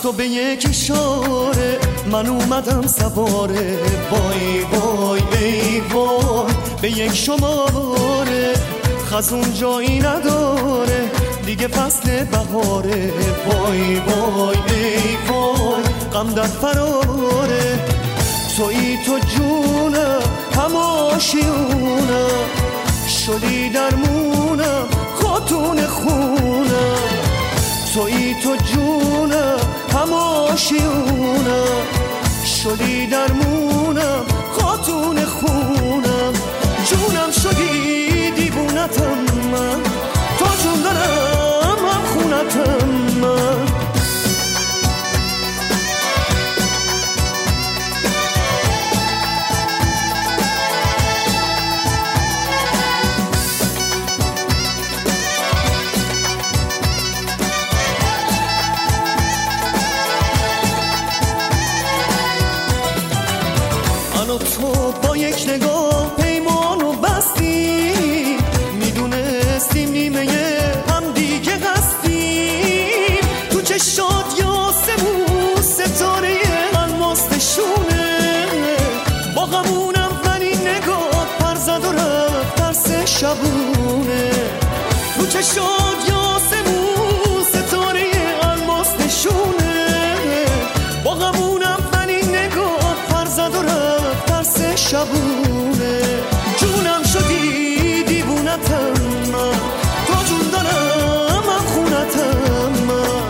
تو به یک اشاره من اومدم سواره، وای وای ای وای به یک شماره، خزون جایی نداره دیگه فصل بهاره، وای وای ای وای غم در فراره، تویی تو جونم هماشیونم، شدی درمونم خاتون خونم، تویی تو جونم هماشیونم، شدی درمونم خاتون خونم، جونم شدی دیوونتم من، تو جون دارم هم خونتم من. تو با یک نگاه پیمانو بستیم، میدونستیم نیمه هم دیگه هستیم، تو چشات یاسمون ستاره الماستشونه، با غمونم ولی نگاه پر زد و رفت ترس شبونه، تو چشات یاسمون ستاره الماستشونه، با غمونم ولی نگاه پر زد و رفت شبونه، جونم شدی دیوونتم من، تو جون دارم هم خونتم من.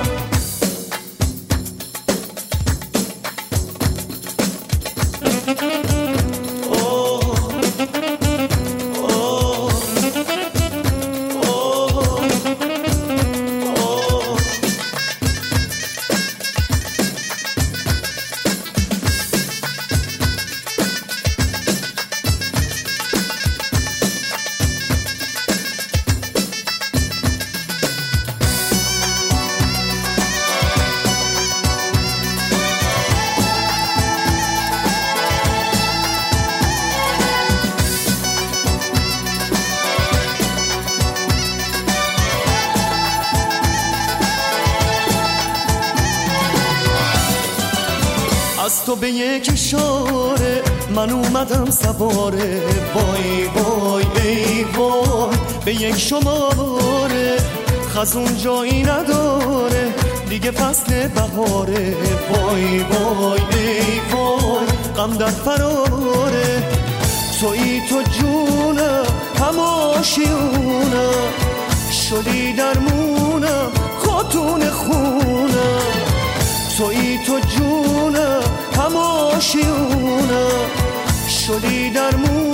از تو به یک اشاره من اومدم سواره، وای وای ای وای به یک شماره، خزون جایی نداره دیگه فصل بهاره، وای وای ای وای غم در فراره، تویی تو جونم هماشیونم، شدی درمونم خاتون خونم، تویی تو جونم هماشیونم، شدی درمونم